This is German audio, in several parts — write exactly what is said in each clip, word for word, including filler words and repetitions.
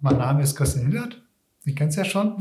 mein Name ist Christian Hillert. Sie kennen es ja schon.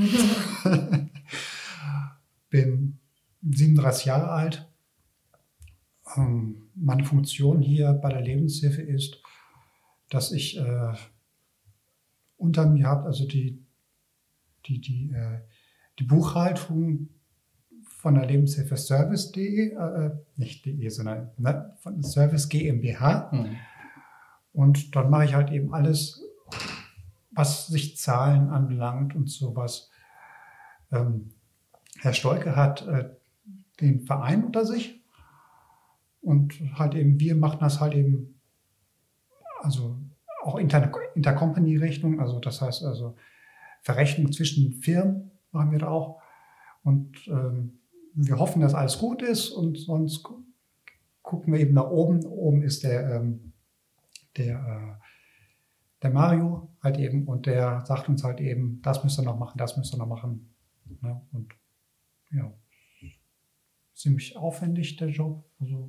Bin siebenunddreißig Jahre alt. Ähm, meine Funktion hier bei der Lebenshilfe ist, dass ich äh, unter mir habe, also die, die, die, äh, die Buchhaltung von der Lebenshilfe Service.de, äh, nicht de, sondern ne, von Service GmbH. Mhm. Und dann mache ich halt eben alles, was sich Zahlen anbelangt und sowas. Ähm, Herr Stolke hat äh, den Verein unter sich und halt eben, wir machen das halt eben, also auch Inter- Intercompany-Rechnung, also das heißt also Verrechnung zwischen Firmen machen wir da auch. Und ähm, wir hoffen, dass alles gut ist und sonst gu- gucken wir eben nach oben. Oben ist der, ähm, der, äh, der Mario halt eben und der sagt uns halt eben, das müsst ihr noch machen, das müsst ihr noch machen. Ne? Und ja, ziemlich aufwendig der Job. Also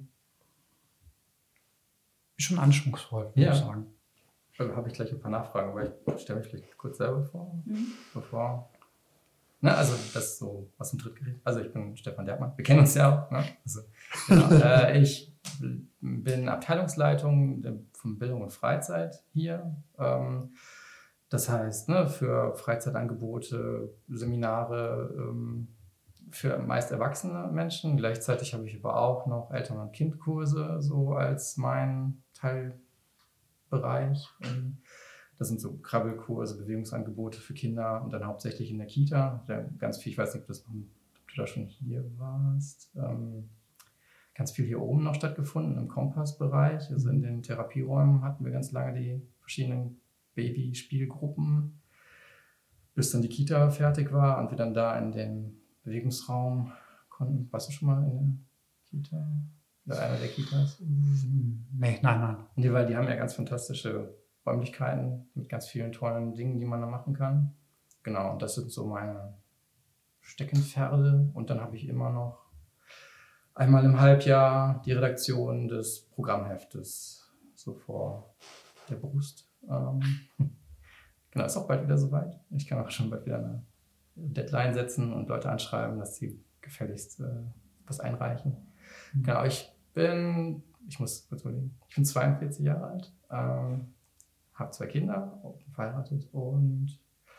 ist schon anspruchsvoll, würde ja. ich sagen. Da habe ich gleich ein paar Nachfragen, aber ich stelle mich vielleicht kurz selber vor, mhm. bevor. Na, also das ist so was zum Tritt gerät. Also ich bin Stefan Dertmann, wir kennen uns ja auch. Ne? Also, genau. äh, ich bin Abteilungsleitung von Bildung und Freizeit hier. Ähm, das heißt, ne, für Freizeitangebote, Seminare, ähm, für meist erwachsene Menschen. Gleichzeitig habe ich aber auch noch Eltern- und Kindkurse so als mein Teilbereich. Das sind so Krabbelkurse, Bewegungsangebote für Kinder und dann hauptsächlich in der Kita. Ganz viel, ich weiß nicht, ob, das, ob du da schon hier warst. Ähm, ganz viel hier oben noch stattgefunden im Kompassbereich. Also in den Therapieräumen hatten wir ganz lange die verschiedenen Babyspielgruppen, bis dann die Kita fertig war und wir dann da in den Bewegungsraum konnten. Warst du schon mal in der Kita? Oder einer der Kitas? Nee, nein, nein. Die, weil die haben ja ganz fantastische Räumlichkeiten mit ganz vielen tollen Dingen, die man da machen kann. Genau, und das sind so meine Steckenpferde. Und dann habe ich immer noch einmal im Halbjahr die Redaktion des Programmheftes so vor der Brust. Ähm, genau, ist auch bald wieder soweit. Ich kann auch schon bald wieder eine Deadline setzen und Leute anschreiben, dass sie gefälligst äh, was einreichen. Mhm. Genau, ich bin, ich muss kurz überlegen, ich bin zweiundvierzig Jahre alt, ähm, habe zwei Kinder, bin verheiratet und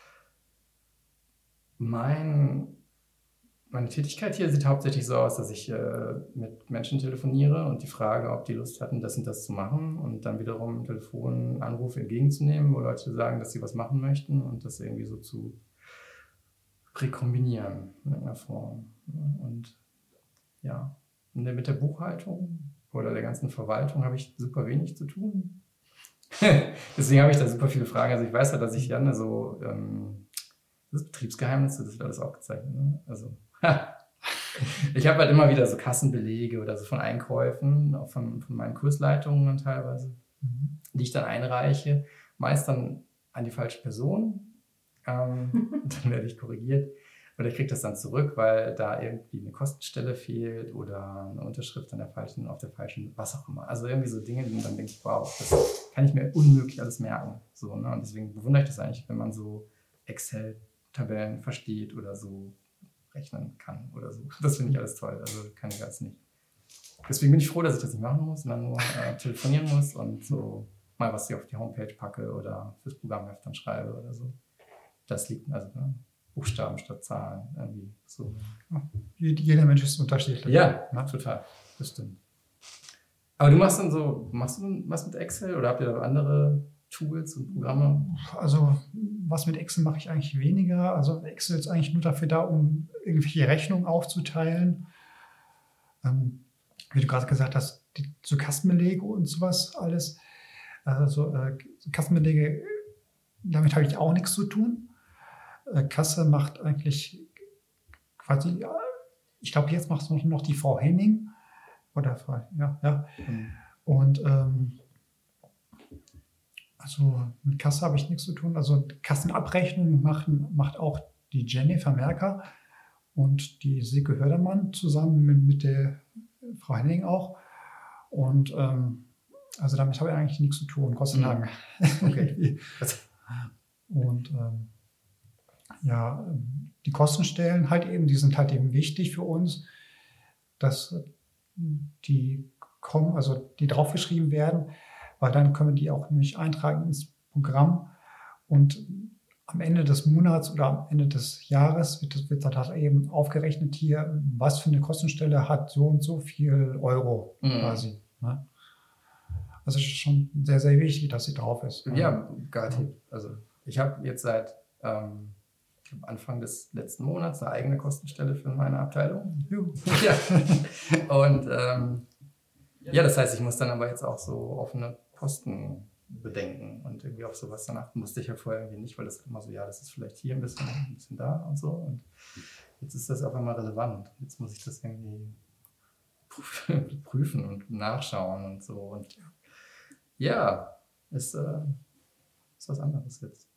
mein, meine Tätigkeit hier sieht hauptsächlich so aus, dass ich äh, mit Menschen telefoniere und die frage, ob die Lust hatten, das und das zu machen und dann wiederum Telefonanrufe entgegenzunehmen, wo Leute sagen, dass sie was machen möchten und das irgendwie so zu rekombinieren in irgendeiner Form. Und ja, mit der Buchhaltung oder der ganzen Verwaltung habe ich super wenig zu tun. Deswegen habe ich da super viele Fragen. Also ich weiß ja, dass ich gerne so, ähm, das ist Betriebsgeheimnisse, das wird alles aufgezeichnet. Ne? Also ich habe halt immer wieder so Kassenbelege oder so von Einkäufen, auch von, von meinen Kursleitungen dann teilweise, mhm. die ich dann einreiche. Meist dann an die falsche Person. Ähm, dann werde ich korrigiert. Oder ich kriege das dann zurück, weil da irgendwie eine Kostenstelle fehlt oder eine Unterschrift an der falschen, auf der falschen, was auch immer. Also irgendwie so Dinge, die dann denke ich, wow, das kann ich mir unmöglich alles merken. So, ne? Und deswegen bewundere ich das eigentlich, wenn man so Excel-Tabellen versteht oder so rechnen kann oder so. Das finde ich alles toll. Also kann ich alles nicht. Deswegen bin ich froh, dass ich das nicht machen muss, sondern nur äh, telefonieren muss und so mal was ich auf die Homepage packe oder fürs Programmheft dann schreibe oder so. Das liegt, also ne? Buchstaben statt Zahlen, irgendwie so. Jeder Mensch ist unterschiedlich. Ja, ja, total, das stimmt. Aber du machst dann so, machst du was mit Excel oder habt ihr da andere Tools und Programme? Also was mit Excel mache ich eigentlich weniger. Also Excel ist eigentlich nur dafür da, um irgendwelche Rechnungen aufzuteilen. Ähm, wie du gerade gesagt hast, die, so Kassenbelege und sowas alles. Also äh, Kassenbelege, damit habe ich auch nichts zu tun. Kasse macht eigentlich quasi, ich glaube, jetzt macht es noch die Frau Henning. Oder Frau, ja, ja. Mhm. Und ähm, also mit Kasse habe ich nichts zu tun. Also Kassenabrechnung machen, macht auch die Jennifer Merker und die Silke Hördermann zusammen mit, mit der Frau Henning auch. Und ähm, also damit habe ich eigentlich nichts zu tun, Gott sei Dank. Okay. Und ähm, ja, die Kostenstellen halt eben, die sind halt eben wichtig für uns, dass die kommen, also die draufgeschrieben werden, weil dann können wir die auch nämlich eintragen ins Programm und am Ende des Monats oder am Ende des Jahres wird, das, wird dann halt eben aufgerechnet hier, was für eine Kostenstelle hat so und so viel Euro Mhm. quasi. Ne? Also es ist schon sehr, sehr wichtig, dass sie drauf ist. Ja, garantiert. Also ich habe jetzt seit ähm, ich hab Anfang des letzten Monats eine eigene Kostenstelle für meine Abteilung. Ja. Und ähm, ja, das heißt, ich muss dann aber jetzt auch so offene Posten bedenken und irgendwie auf sowas danach musste ich ja vorher irgendwie nicht, weil das immer so, ja, das ist vielleicht hier ein bisschen, ein bisschen da und so und jetzt ist das auf einmal relevant. Jetzt muss ich das irgendwie prüfen und nachschauen und so und ja, ist, äh, ist was anderes jetzt.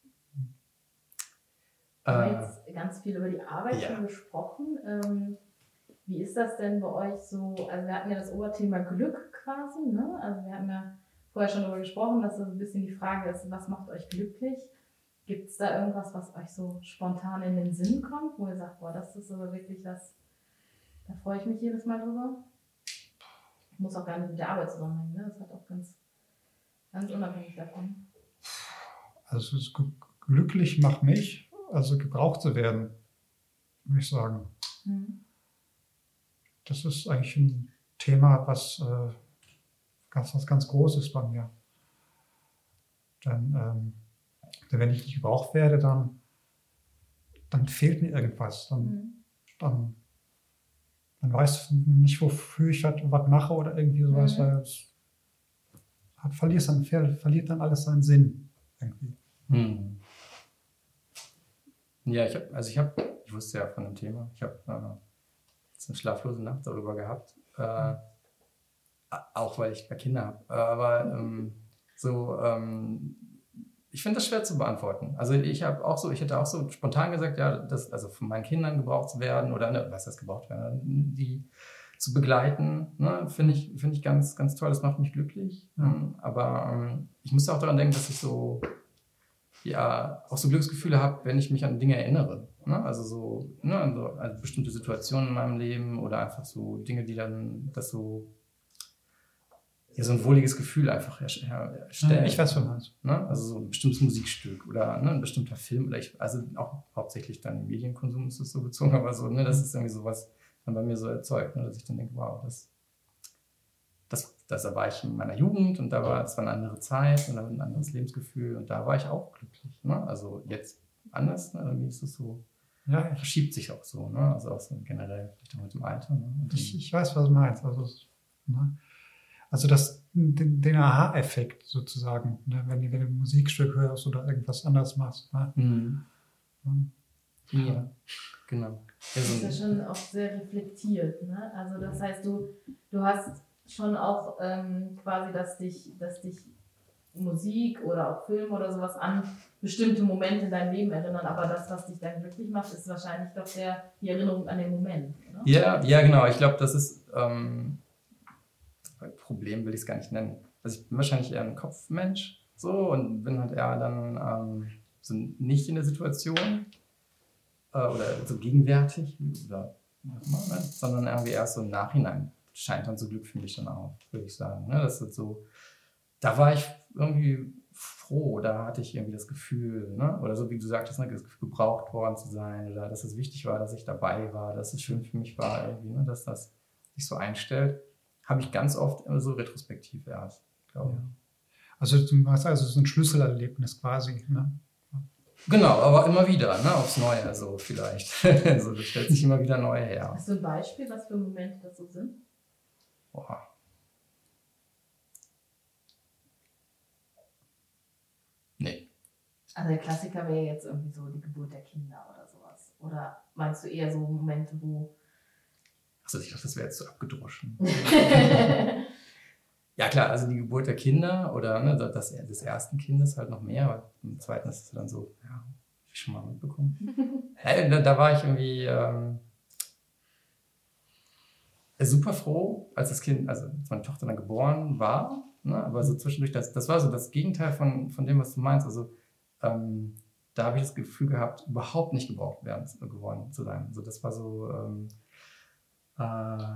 Wir haben Äh, jetzt ganz viel über die Arbeit ja. schon gesprochen. Ähm, wie ist das denn bei euch so? Also wir hatten ja das Oberthema Glück quasi, ne? Also wir haben ja vorher schon darüber gesprochen, dass so ein bisschen die Frage ist, was macht euch glücklich? Gibt es da irgendwas, was euch so spontan in den Sinn kommt, wo ihr sagt, boah, das ist aber wirklich was, da freue ich mich jedes Mal drüber? Muss auch gar nicht mit der Arbeit zusammenhängen, ne? Das hat auch ganz, ganz unabhängig davon. Also es ist glücklich macht mich, also gebraucht zu werden, würde ich sagen. Mhm. Das ist eigentlich ein Thema, was äh, ganz, was ganz groß ist bei mir. Denn, ähm, denn wenn ich nicht gebraucht werde, dann, dann fehlt mir irgendwas. Dann, Mhm. dann, dann weiß ich nicht, wofür ich halt was mache oder irgendwie sowas, Mhm. weil es hat, verliert, dann, verliert dann alles seinen Sinn. Irgendwie. Hm. Ja, ich habe, also ich habe, ich wusste ja von dem Thema, ich habe äh, jetzt eine schlaflose Nacht darüber gehabt, äh, auch weil ich Kinder habe, aber ähm, so, ähm, ich finde das schwer zu beantworten. Also ich habe auch so, ich hätte auch so spontan gesagt, ja, das, also von meinen Kindern gebraucht zu werden oder, ne, was heißt gebraucht werden, die zu begleiten, ne, finde ich, finde ich ganz, ganz toll, das macht mich glücklich. Ja. Ähm, aber ähm, ich musste auch daran denken, dass ich so, ja, auch so Glücksgefühle habe, wenn ich mich an Dinge erinnere. Ne? Also so, ne, also, also bestimmte Situationen in meinem Leben oder einfach so Dinge, die dann das so, ja, so ein wohliges Gefühl einfach herstellen. Ja, ich weiß, was du meinst. Ne? Also so ein bestimmtes Musikstück oder ne, ein bestimmter Film. Oder ich, also auch hauptsächlich dann im Medienkonsum ist das so bezogen, aber so, ne, das ist irgendwie sowas dann bei mir so erzeugt, ne, dass ich dann denke, wow, das, das, das da war ich in meiner Jugend und da war es war eine andere Zeit und ein anderes Lebensgefühl und da war ich auch glücklich. Ne? Also jetzt anders, ne? Irgendwie ist es so, Ja, ich, verschiebt sich auch so, ne? Also auch so generell vielleicht auch mit dem Alter. Ne? Und ich, ich weiß, was du meinst. Also, es- ne? also das, den, den Aha-Effekt sozusagen, ne? wenn, du- wenn du ein Musikstück hörst oder irgendwas anderes machst. Ne? Mhm. Mhm. Ja, genau. Ja, Das so ist ja ein, schon auch sehr reflektiert, ne? Also das heißt, du, du hast schon auch ähm, quasi, dass dich, dass dich Musik oder auch Film oder sowas an bestimmte Momente in deinem Leben erinnern, aber das, was dich dann glücklich macht, ist wahrscheinlich doch der, die Erinnerung an den Moment. Ne? ja, ja, genau. Ich glaube, das ist ähm, Problem will ich es gar nicht nennen. Also ich bin wahrscheinlich eher ein Kopfmensch so und bin halt eher dann ähm, so nicht in der Situation äh, oder so gegenwärtig oder wie auch immer, ne? Sondern irgendwie erst so im Nachhinein scheint dann so Glück für mich dann auch, würde ich sagen. Ne? Das ist so, da war ich irgendwie froh, da hatte ich irgendwie das Gefühl, ne? Oder so wie du sagtest, ne? Das Gefühl, gebraucht worden zu sein oder dass es wichtig war, dass ich dabei war, dass es schön für mich war irgendwie, ne? Dass das sich so einstellt. Habe ich ganz oft immer so retrospektiv erst, glaube ich. Ja. Also du hast also so ein Schlüsselerlebnis quasi. Ne? Genau, aber immer wieder, ne, aufs Neue, so vielleicht. Also das stellt sich immer wieder neu her. Hast du ein Beispiel, was für Momente das so sind? Boah. Nee. Also der Klassiker wäre jetzt irgendwie so die Geburt der Kinder oder sowas. Oder meinst du eher so Momente, wo... Achso, ich dachte, das wäre jetzt so abgedroschen. Ja klar, also die Geburt der Kinder oder ne, das, des ersten Kindes halt noch mehr, aber im zweiten ist es dann so, ja, hab ich schon mal mitbekommen. Hey, da, da war ich irgendwie ähm, super froh, als das Kind, also als meine Tochter dann geboren war, ne, aber so zwischendurch, das, das war so das Gegenteil von, von dem, was du meinst. Also ähm, da habe ich das Gefühl gehabt, überhaupt nicht gebraucht werden, geworden zu sein. Also das war so, ähm, äh,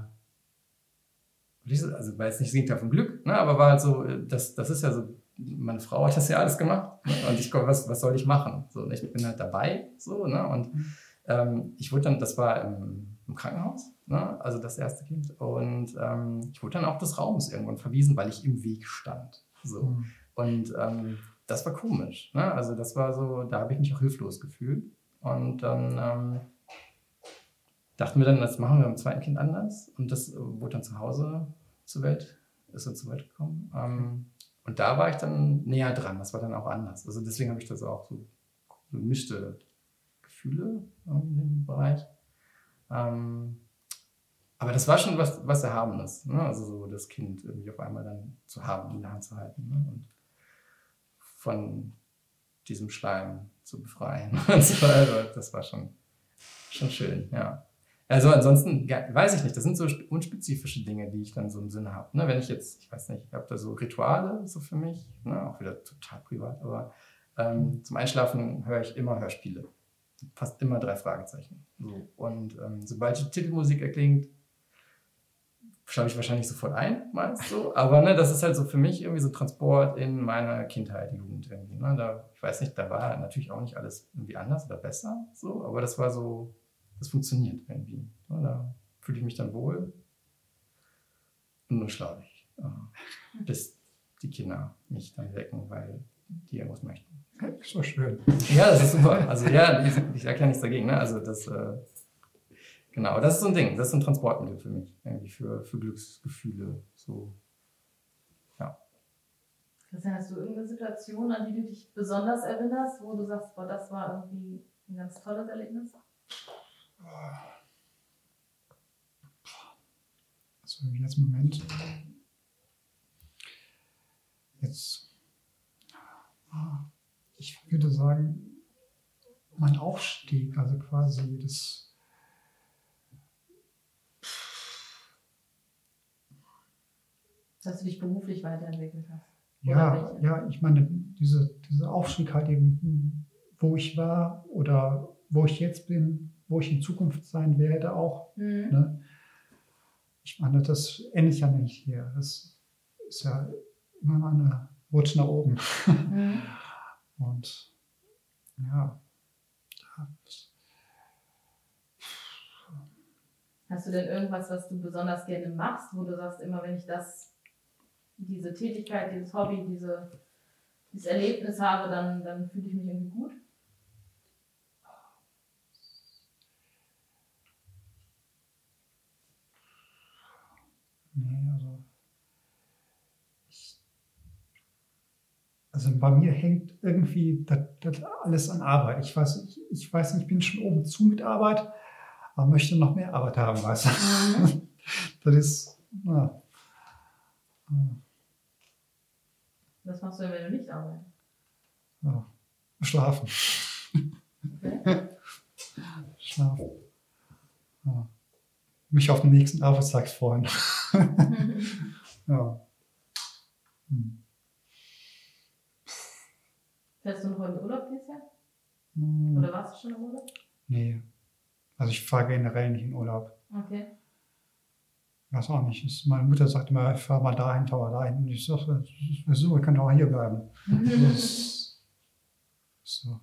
also war jetzt nicht das Gegenteil vom Glück, ne, aber war halt so, das, das ist ja so, meine Frau hat das ja alles gemacht, ne, und ich, was, was soll ich machen? So, ich bin halt dabei, so, ne, und ähm, ich wurde dann, das war im, im Krankenhaus, ne, also das erste Kind, und ähm, ich wurde dann auch des Raums irgendwann verwiesen, weil ich im Weg stand, so, mhm. und ähm, das war komisch, ne, also das war so, da habe ich mich auch hilflos gefühlt, und dann ähm, dachten wir dann, das machen wir beim zweiten Kind anders. Und das wurde dann zu Hause zur Welt, ist dann zur Welt gekommen. Ähm, und da war ich dann näher dran. Das war dann auch anders. Also deswegen habe ich das auch so gemischte Gefühle in dem Bereich. Ähm, aber das war schon was, was Erhabenes. Ne? Also so das Kind irgendwie auf einmal dann zu haben, in der Hand zu halten. Ne? Und von diesem Schleim zu befreien. Und so, also das war schon, schon schön, ja. Also ansonsten, ja, weiß ich nicht, das sind so unspezifische Dinge, die ich dann so im Sinne habe. Ne, wenn ich jetzt, ich weiß nicht, ich habe da so Rituale so für mich, ne, auch wieder total privat, aber ähm, zum Einschlafen höre ich immer Hörspiele. Fast immer drei Fragezeichen. So. Und ähm, sobald die Titelmusik erklingt, schlafe ich wahrscheinlich sofort ein, meist so. Aber ne, das ist halt so für mich irgendwie so Transport in meine Kindheit, Jugend irgendwie. Ne? Da, ich weiß nicht, da war natürlich auch nicht alles irgendwie anders oder besser, so, aber das war so, das funktioniert irgendwie. Ne? Da fühle ich mich dann wohl und dann schlafe ich. Äh, bis die Kinder mich dann wecken, weil die irgendwas möchten. So schön. Ja, das ist super. Also ja, ich, ich sage ja nichts dagegen. Ne? Also das, äh, genau, das ist so ein Ding. Das ist ein Transportmittel für mich, irgendwie für, für Glücksgefühle. So, ja. Christian, hast du irgendeine Situation, an die du dich besonders erinnerst, wo du sagst, boah, das war irgendwie ein ganz tolles Erlebnis? Also jetzt im Moment, jetzt, ich würde sagen, mein Aufstieg, also quasi das, dass du dich beruflich weiterentwickelt hast. Ja, ja, ich meine, diese, dieser Aufstieg halt eben, wo ich war oder wo ich jetzt bin, wo ich in Zukunft sein werde auch. Mhm. Ne? Ich meine, das endet ja nicht hier. Das ist ja immer mal eine Rutsch nach oben. Mhm. Und ja. Hast du denn irgendwas, was du besonders gerne machst, wo du sagst, immer wenn ich das, diese Tätigkeit, dieses Hobby, diese, dieses Erlebnis habe, dann, dann fühle ich mich irgendwie gut? Nee, also, ich, also bei mir hängt irgendwie das, das alles an Arbeit. Ich weiß, ich, ich weiß nicht, ich bin schon oben zu mit Arbeit, aber möchte noch mehr Arbeit haben, weißt du? Mhm. Das ist, na, was machst du denn, wenn du nicht arbeitest? Ja, schlafen. Okay. Schlafen. Ja. Mich auf den nächsten Arbeitstag freuen. Ja. Hm. Fährst du noch in Urlaub dieses Jahr? Hm. Oder warst du schon im Urlaub? Nee. Also ich fahre generell nicht in Urlaub. Okay. Ich weiß auch nicht. Das, meine Mutter sagt immer, ich fahre mal dahin, fahre mal dahin. Und ich sage, so, ich kann auch hier bleiben. Das, so.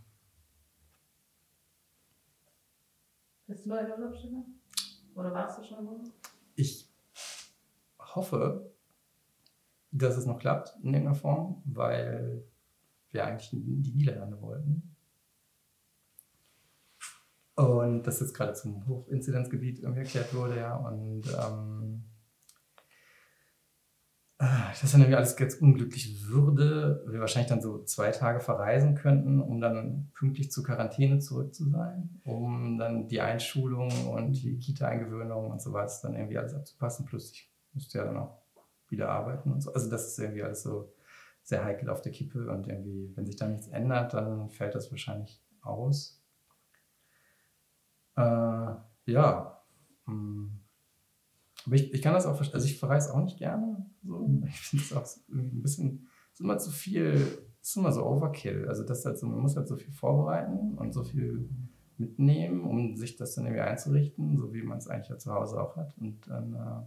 Bist du bei der Urlaubsstelle? Oder warst du schon im Urlaub? Ich hoffe, dass es noch klappt in irgendeiner Form, weil wir eigentlich in die Niederlande wollten. Und das jetzt gerade zum Hochinzidenzgebiet irgendwie erklärt wurde, ja. Und ähm, das dann irgendwie alles ganz unglücklich würde, wir wahrscheinlich dann so zwei Tage verreisen könnten, um dann pünktlich zur Quarantäne zurück zu sein, um dann die Einschulung und die Kita-Eingewöhnung und so weiter dann irgendwie alles abzupassen. Plus ich müsste ja dann auch wieder arbeiten und so. Also das ist irgendwie alles so sehr heikel auf der Kippe und irgendwie, wenn sich da nichts ändert, dann fällt das wahrscheinlich aus. Äh, ja. Hm. Aber ich, ich kann das auch verstehen. Also ich verreise auch nicht gerne. So. Ich finde es auch ein bisschen, es ist immer zu viel ist immer so Overkill. Also das halt so, man muss halt so viel vorbereiten und so viel mitnehmen, um sich das dann irgendwie einzurichten, so wie man es eigentlich ja zu Hause auch hat. Und dann äh,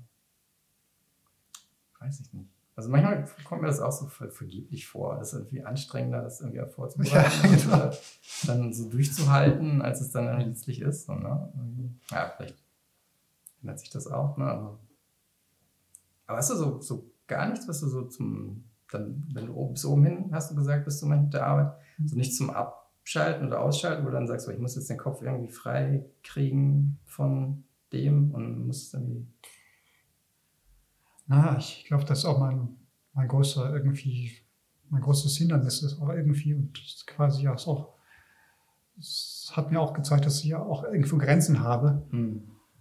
weiß ich nicht. Also manchmal kommt mir das auch so ver- vergeblich vor. Das ist irgendwie anstrengender, das irgendwie auch vorzubereiten Ja, genau. und äh, dann so durchzuhalten, als es dann letztlich ist. So, ne? Ja, vielleicht ändert sich das auch. Ne? Aber, aber hast du so, so gar nichts, was du so zum, dann, wenn du oben, bis oben hin, hast du gesagt, bist du manchmal mit der Arbeit, so nichts zum Abschalten oder Ausschalten, wo du dann sagst, oh, ich muss jetzt den Kopf irgendwie frei kriegen von dem und muss irgendwie... Na, ich glaube, das ist auch mein, mein großer irgendwie, mein großes Hindernis ist auch irgendwie und das ist quasi auch so, es hat mir auch gezeigt, dass ich ja auch irgendwo Grenzen habe. Hm.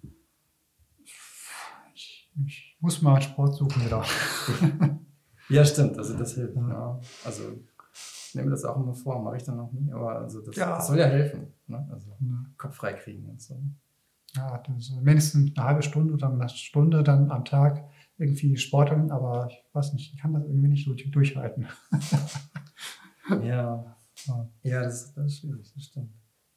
Ich, ich muss mal Sport suchen wieder. Ja, stimmt, also das hilft. Ja. Ja. Also ich nehme das auch immer vor, mache ich dann noch nie, aber also das, Ja. das soll ja helfen. Ne? Also Ja. Kopf frei kriegen und so. Ja, das ist mindestens eine halbe Stunde oder eine Stunde dann am Tag irgendwie sporteln, aber ich weiß nicht, ich kann das irgendwie nicht so durchhalten. Ja, Ja. ja das, das ist schwierig, das stimmt.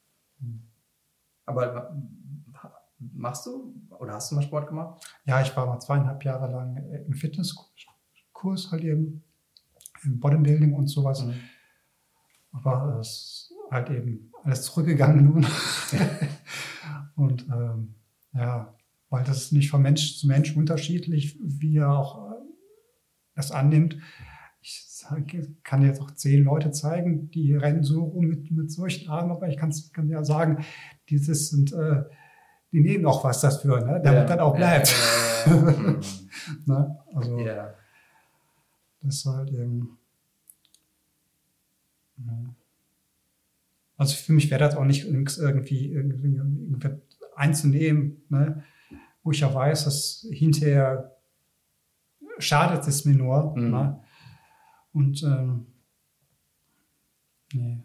Aber machst du oder hast du mal Sport gemacht? Ja, ich war mal zweieinhalb Jahre lang im Fitnesskurs halt eben, im Bodybuilding und sowas. Mhm. Aber es ist halt eben alles zurückgegangen nun. Und ähm, ja, weil das ist nicht von Mensch zu Mensch unterschiedlich, wie er auch äh, das annimmt. Ich sag, kann jetzt auch zehn Leute zeigen, die rennen so rum mit, mit solchen Armen, aber ich kann's, kann ja sagen, dieses sind, äh, die nehmen auch was dafür, ne? Damit Ja. dann auch bleibt. Ja, ja, ja. Mhm. Ne? Also Ja. das ist halt eben. Ja. Also für mich wäre das auch nicht irgendwie, irgendwie, irgendwie einzunehmen, ne? Wo ich ja weiß, dass hinterher schadet es mir nur. Mhm. Ne? Und ähm, nee.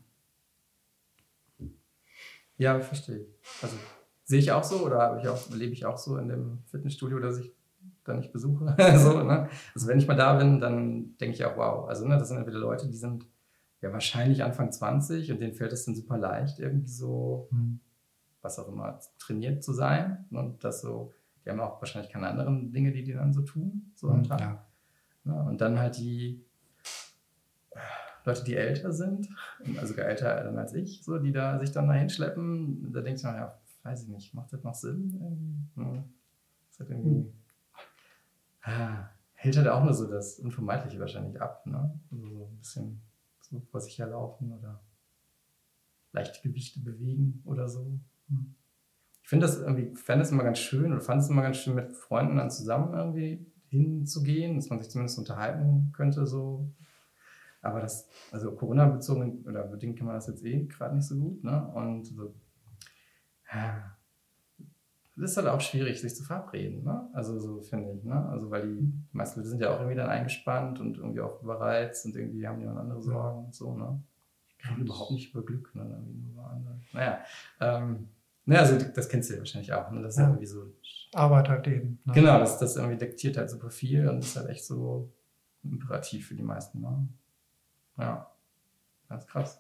Ja, verstehe ich. Also sehe ich auch so oder habe ich auch, lebe ich auch so in dem Fitnessstudio, das ich da nicht besuche. so, ne? Also wenn ich mal da bin, dann denke ich auch, wow. Also ne, das sind entweder Leute, die sind ja wahrscheinlich Anfang zwanzig und denen fällt es dann super leicht, irgendwie so, Hm. was auch immer, trainiert zu sein. Und das so, die haben auch wahrscheinlich keine anderen Dinge, die die dann so tun, so am Tag. Ja. Ne? Und dann halt die Leute, die älter sind, also sogar älter dann als ich, so, die da sich dann dahin schleppen, da denke ich mir, ja, weiß ich nicht, macht das noch Sinn? Irgendwie? Ja. Das hat irgendwie, ah, hält halt auch nur so das Unvermeidliche wahrscheinlich ab, ne? Also so ein bisschen so vor sich herlaufen oder leichte Gewichte bewegen oder so. Ich finde das irgendwie, fand das immer ganz schön oder fand es immer ganz schön, mit Freunden dann zusammen irgendwie hinzugehen, dass man sich zumindest unterhalten könnte, so. Aber das, also Corona-bezogen oder bedingt kann man das jetzt eh gerade nicht so gut, ne? Und so, ja, das ist halt auch schwierig, sich zu verabreden, ne? Also so finde ich, ne? Also weil die meisten Leute sind ja auch irgendwie dann eingespannt und irgendwie auch überreizt und irgendwie haben die dann andere Sorgen und so, ne? Ich rede überhaupt nicht über Glück, ne? Irgendwie nur über andere. Naja, ähm, naja, also das kennst du ja wahrscheinlich auch, ne? Das ist ja Ja. irgendwie so. Arbeit halt eben. Ne? Genau, das, das irgendwie diktiert halt super viel und ist halt echt so imperativ für die meisten, ne? Ja, ganz krass.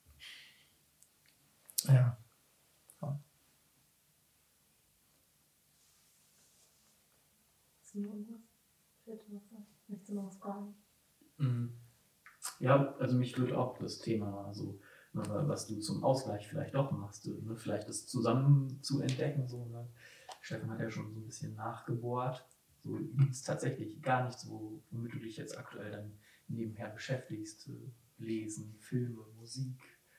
Ja. Hast du noch irgendwas? Fällt dir was ein? Möchtest du noch was fragen? Ja, also mich würde auch das Thema, also was du zum Ausgleich vielleicht auch machst, ne? Vielleicht das zusammen zu entdecken. So, ne? Stefan hat ja schon so ein bisschen nachgebohrt. So gibt es tatsächlich gar nichts, wo, womit du dich jetzt aktuell dann nebenher beschäftigst. Lesen, Filme, Musik.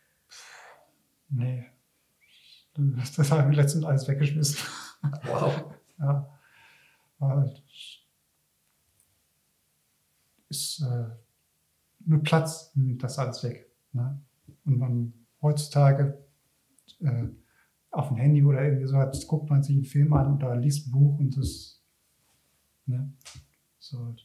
Nee. Das, das habe ich letztens alles weggeschmissen. Wow. Ja. Aber ist äh, nur Platz, nimmt das alles weg. Ne? Und man heutzutage äh, auf dem Handy oder irgendwie so hat, guckt man sich einen Film an oder liest ein Buch und das ne? So.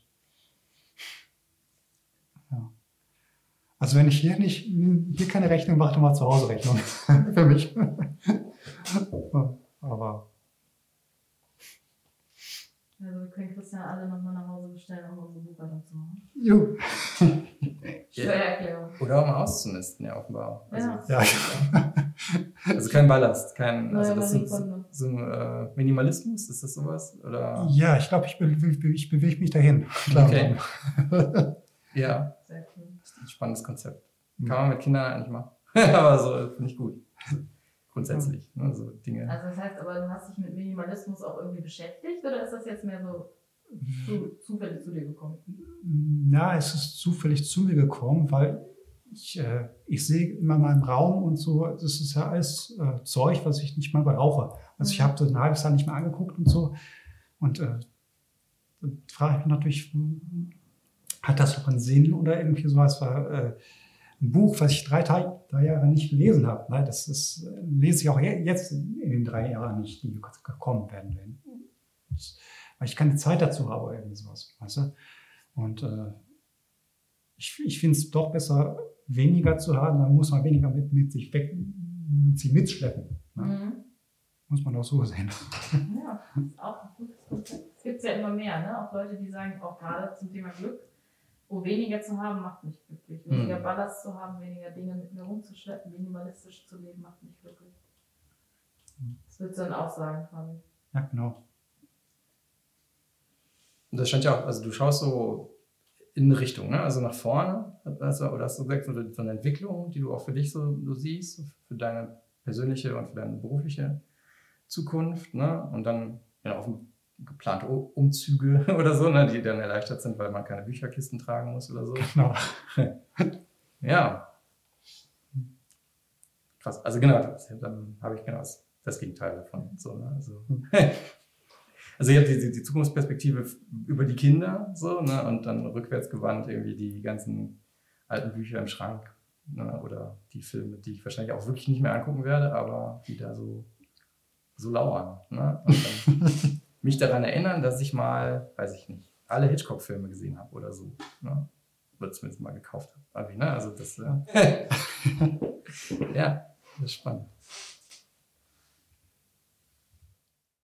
Ja. Also wenn ich hier nicht hier keine Rechnung mache, dann mal zu Hause Rechnung für mich. Aber Also wir können Christian alle nochmal nach Hause bestellen, um unsere Buchhaltung zu machen. Jo. Steuererklärung. Oder um auszumisten, ja, offenbar. Also, Ja. Ja. also kein Ballast, kein, also Neue das ist so, Marie-Konto. so ein äh, Minimalismus, ist das sowas? Oder? Ja, ich glaube, ich, be be ich bewege mich dahin. Okay. Ja, Sehr cool. das ist ein spannendes Konzept. Mhm. Kann man mit Kindern eigentlich machen. Aber so finde ich gut. Grundsätzlich. Ne, so Dinge. Also das heißt aber, du hast dich mit Minimalismus auch irgendwie beschäftigt oder ist das jetzt mehr so zu, zufällig zu dir gekommen? Na, es ist zufällig zu mir gekommen, weil ich, äh, ich sehe immer meinen Raum und so, das ist ja alles äh, Zeug, was ich nicht mal brauche. Also ich Mhm. habe das ein halbes Jahr nicht mehr angeguckt und so. Und äh, dann frage ich mich natürlich, hm, hat das noch einen Sinn oder irgendwie sowas? War äh, ein Buch, was ich drei, Tage, drei Jahre nicht gelesen habe. Ne? Das ist, äh, lese ich auch je- jetzt in den drei Jahren nicht, die gekommen werden. werden. Weil ich keine Zeit dazu habe oder irgendwie sowas. Weißt du? Und äh, ich, ich finde es doch besser, weniger zu haben, dann muss man weniger mit, mit sich weg, mit sich mitschleppen. Ne? Mhm. Muss man auch so sehen. Ja, das ist auch ein gutes Konzept. Es gibt ja immer mehr, ne? Auch Leute, die sagen, auch gerade zum Thema Glück, wo weniger zu haben, macht mich glücklich. Weniger Mhm. Ballast zu haben, weniger Dinge mit mir rumzuschleppen, minimalistisch zu leben, macht mich glücklich. Das würdest du dann auch sagen, Fabi. Ja, genau. Und das scheint ja auch, also du schaust so in eine Richtung, ne? Also nach vorne, also, oder hast du gesagt, so so eine Entwicklung, die du auch für dich so, so siehst, für deine persönliche und für deine berufliche Zukunft, ne? Und dann ja, auch geplante U- Umzüge oder so, ne? Die dann erleichtert sind, weil man keine Bücherkisten tragen muss oder so. genau. Ja. Krass. Also genau, das, dann habe ich genau das, das Gegenteil davon. So, ne? Also, also ich habe die, die, die Zukunftsperspektive f- über die Kinder so, ne? Und dann rückwärts gewandt irgendwie die ganzen alten Bücher im Schrank, ne? Oder die Filme, die ich wahrscheinlich auch wirklich nicht mehr angucken werde, aber die da so, so lauern. Ne? Und dann mich daran erinnern, dass ich mal, weiß ich nicht, alle Hitchcock-Filme gesehen habe oder so. Ne? Oder zumindest mal gekauft habe. Ne? Also das, äh, ja, das ist spannend.